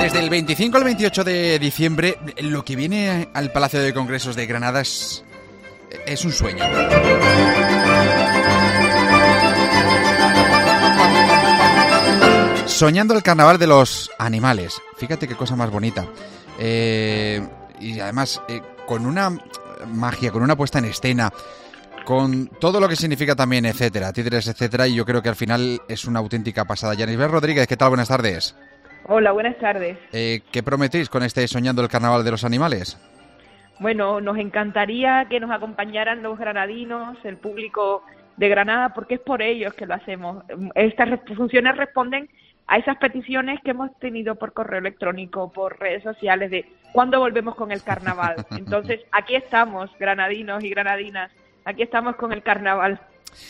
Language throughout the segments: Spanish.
Desde el 25 al 28 de diciembre, lo que viene al Palacio de Congresos de Granada es un sueño. Soñando el carnaval de los animales. Fíjate qué cosa más bonita. Y además, con una magia, con una puesta en escena, con todo lo que significa también, etcétera, títeres, etcétera, y yo creo que al final es una auténtica pasada. Yanisbel Rodríguez, ¿qué tal? Buenas tardes. Hola, buenas tardes. ¿Qué prometéis con este Soñando el Carnaval de los Animales? Bueno, nos encantaría que nos acompañaran los granadinos, el público de Granada, porque es por ellos que lo hacemos. Estas funciones responden a esas peticiones que hemos tenido por correo electrónico, por redes sociales, de ¿cuándo volvemos con el carnaval? Entonces, aquí estamos, granadinos y granadinas, aquí estamos con el carnaval.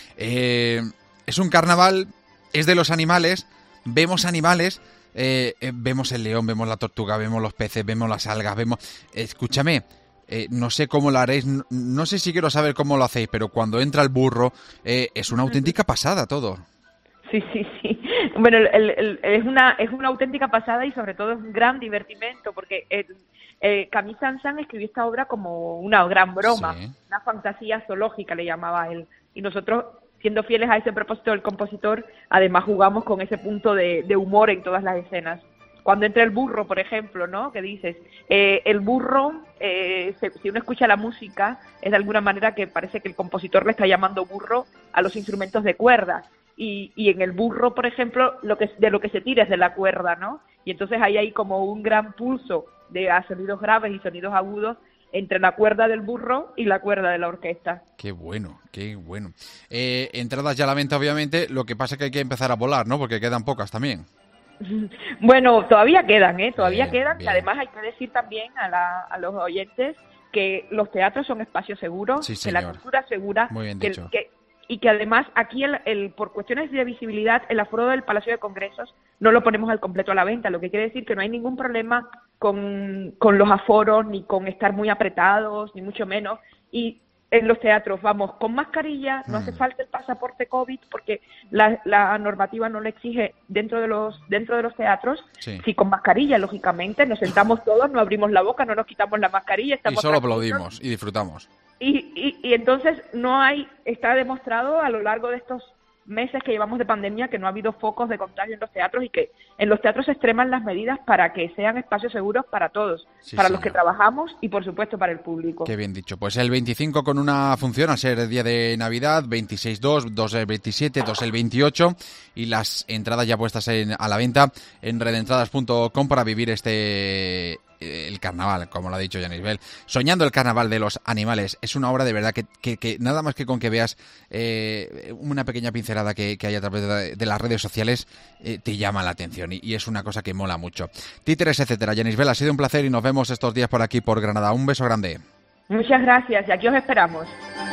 Es un carnaval, es de los animales, vemos animales, vemos el león, vemos la tortuga, vemos los peces, vemos las algas, vemos... Escúchame, no sé cómo lo haréis, no sé si quiero saber cómo lo hacéis, pero cuando entra el burro, es una auténtica pasada todo. Sí. Bueno, es una auténtica pasada y sobre todo es un gran divertimento, porque Camille Saint-Saëns escribió esta obra como una gran broma, sí. Una fantasía zoológica le llamaba él, y nosotros, siendo fieles a ese propósito del compositor, además jugamos con ese punto de humor en todas las escenas. Cuando entra el burro, por ejemplo, ¿no? Que dices, el burro, si uno escucha la música, es de alguna manera que parece que el compositor le está llamando burro a los instrumentos de cuerda. Y en el burro, por ejemplo, de lo que se tira es de la cuerda, ¿no? Y entonces ahí hay como un gran pulso de sonidos graves y sonidos agudos entre la cuerda del burro y la cuerda de la orquesta. Qué bueno, qué bueno. Entradas ya a la venta, obviamente, lo que pasa es que hay que empezar a volar, ¿no? Porque quedan pocas también. Bueno, todavía quedan, todavía bien, quedan. bien. Y además hay que decir también a los oyentes que los teatros son espacios seguros, sí, que la cultura es segura. Muy bien dicho. Y que además aquí, por cuestiones de visibilidad, el aforo del Palacio de Congresos no lo ponemos al completo a la venta, lo que quiere decir que no hay ningún problema con los aforos, ni con estar muy apretados, ni mucho menos. Y en los teatros vamos con mascarilla, no hace falta el pasaporte COVID, porque la normativa no lo exige dentro de los teatros. Sí, con mascarilla, lógicamente, nos sentamos todos, no abrimos la boca, no nos quitamos la mascarilla. Estamos y solo aplaudimos y disfrutamos. Y entonces está demostrado a lo largo de estos meses que llevamos de pandemia que no ha habido focos de contagio en los teatros y que en los teatros se extreman las medidas para que sean espacios seguros para todos, para los que trabajamos y por supuesto para el público. Qué bien dicho. Pues el 25 con una función, a ser el día de Navidad, 26 2 el 27, 2 el 28 y las entradas ya puestas a la venta en redentradas.com para vivir el carnaval, como lo ha dicho Yanisbel. Soñando el carnaval de los animales. Es una obra de verdad que nada más que con que veas una pequeña pincelada que hay a través de las redes sociales te llama la atención y es una cosa que mola mucho. Títeres, etcétera. Yanisbel, ha sido un placer y nos vemos estos días por aquí, por Granada. Un beso grande. Muchas gracias y aquí os esperamos.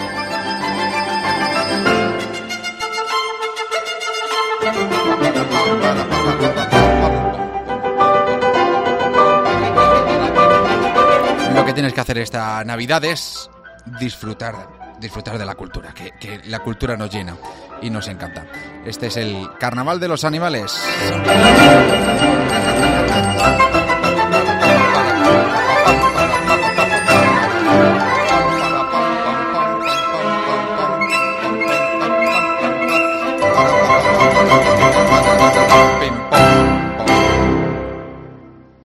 Lo que tienes que hacer esta Navidad es disfrutar de la cultura, que la cultura nos llena y nos encanta. Este es el Carnaval de los Animales.